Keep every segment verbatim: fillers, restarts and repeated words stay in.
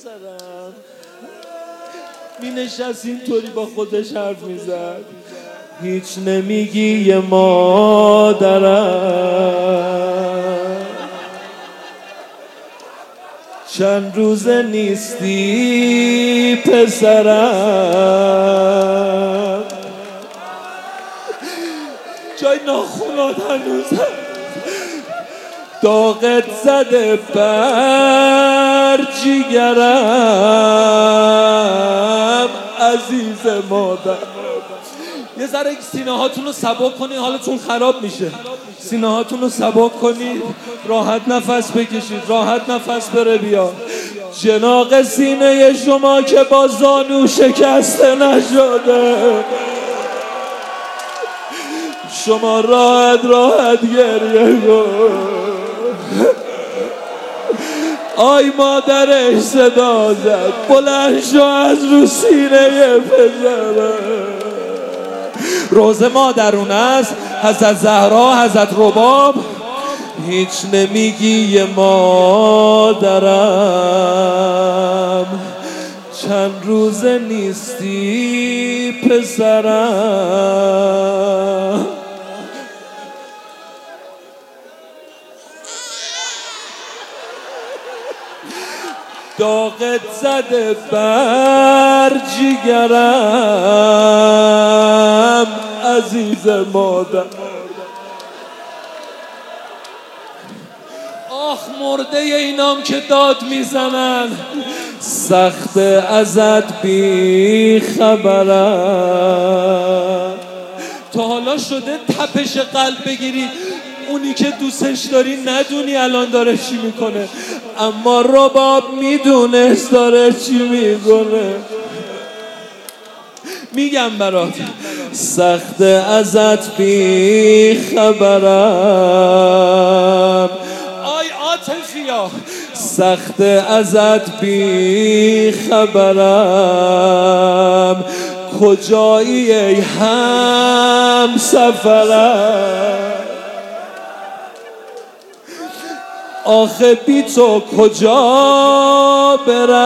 پسرم می نشست اینطوری با خودش حرف می زد. هیچ نمیگی یه مادرم، چند روزه نیستی پسرم. جای ناخونات هنوزم داغت زده بر جیگرم عزیز مادر. یه ذره سینه هاتون رو سبک کنید، حالتون خراب میشه. سینه هاتون رو سبک کنید، راحت نفس بکشید، راحت نفس بره بیا. جناق سینه شما که با زانو شکسته نشده، شما راحت راحت گریه کن. آی مادرش صدا زد بلند شو از رو سینه پسرم. روز مادرون است، حضرت زهرا، حضرت رباب. هیچ نمیگی یه مادرم، چند روز نیستی پسرم. داغت زده بر جیگرم عزیز مادر. آخ مرده اینام که داد میزنن، سخت ازت بی خبرم. تا حالا شده تپش قلب بگیری اونی که دوستش داری ندونی الان داره چی میکنه، اما رباب میدونست داره چی میکنه. میگم برات سخت ازت بی خبرم. آی عاطفیا سخت ازت بی خبرم. کجایی ای هم سفرم، آخه بی تو کجا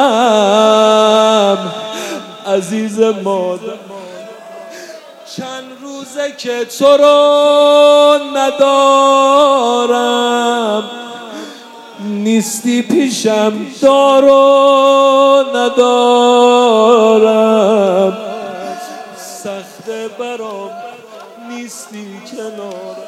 برم عزیز مادر. چند روزه که تو رو ندارم، نیستی پیشم دارو ندارم. سخته برام نیستی کنارم.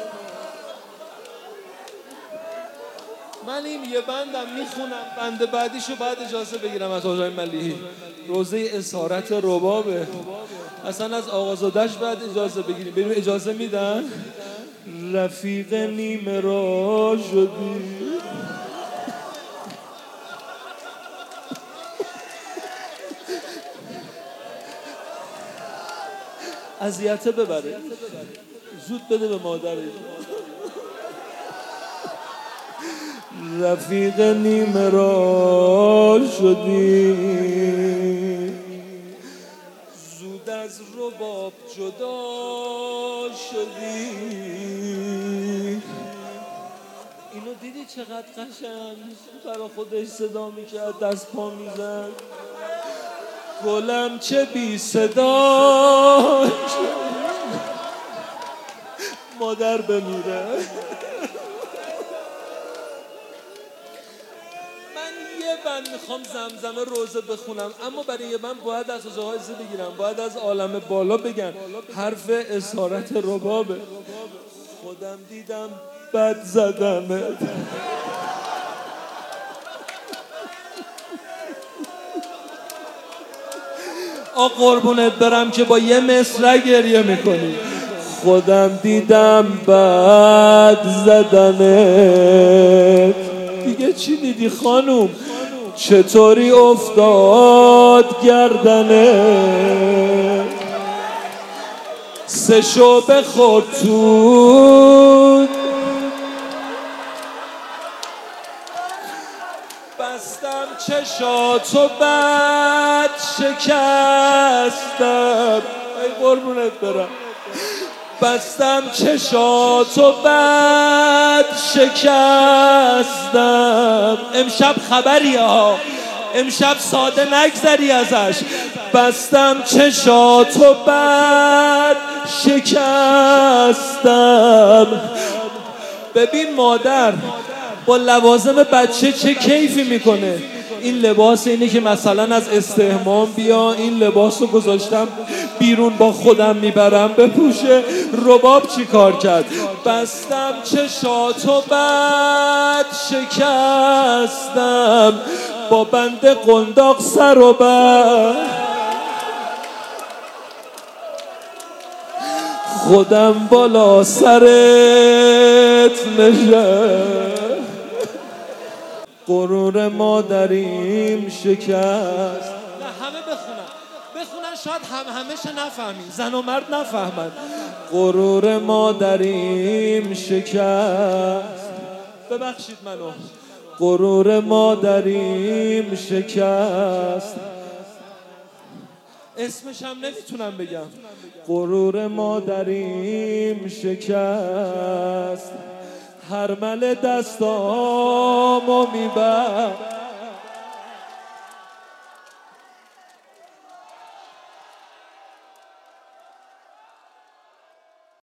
من این یه بندم میخونم، بند بعدیشو بعد اجازه بگیرم از آقای ملیحی. روزه اسارت ربابه، اصلا از آقازادش بعد اجازه بگیریم. بریم اجازه میدن؟ رفیق نیمه را شدی، اذیته ببره، زود بده به مادر. رفیق نیمه را شدی، زود از رباب جدا شدی. اینو دیدی چقدر قشنگ برا خودش صدا میکرد، دست پا میزد. گلم چه بی صدا مادر بمیره. من میخوام زمزمه روزه بخونم، اما برای یه من باید از جایزه بگیرم، باید از عالم بالا بگن حرف اسارت ربابه. خودم دیدم بد زدمه، آ قربونت برم که با یه مصرع گریه میکنی. خودم دیدم بد زدمه. دیگه چی دیدی خانوم؟ چطوری افتاد گردنه؟ سه شعبه خورد تو، بستم چشاتو بد شکستم. ای قربونت برم. بستم چشاتو بد شکستم. امشب خبری ها امشب ساده نگذری ازش. بستم چشاتو بعد شکستم. ببین مادر با لوازم بچه چه کیفی میکنه. این لباس اینه که مثلا از استحمام بیا، این لباس رو گذاشتم بیرون با خودم میبرم بپوشه. رباب چی کار کرد؟ بستم چشاتو بعد شکستم، با بند قنداق سر و بر خودم بالا سرت نشست. غرور مادریم شکست. نه همه بخونن بخونن شاید هم همه‌ش نفهمین، زن و مرد نفهمن. غرور مادریم شکست. ببخشید منو. غرور مادریم شکست. اسمش هم نمیتونم بگم. غرور مادریم شکست. هر مل دستامو میبر